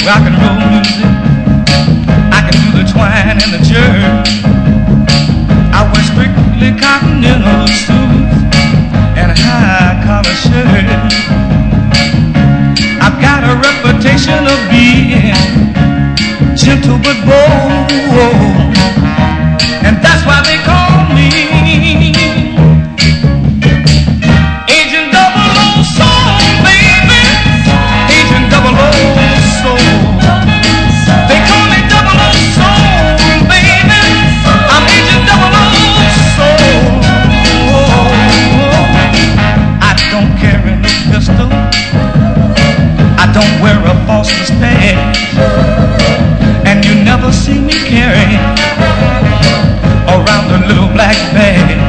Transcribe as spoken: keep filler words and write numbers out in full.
rock and roll music. I can do the twine and the jerk. I wear strictly continental suits and a high collar shirt. I've got a reputation of being gentle but bold, and that's why they call me Agent Double O Soul, baby. Agent Double O Soul. They call me Double O Soul, baby. I'm Agent Double O Soul. I don't carry no pistol. I don't wear a false mustache, and you never see me carry around a little black bag.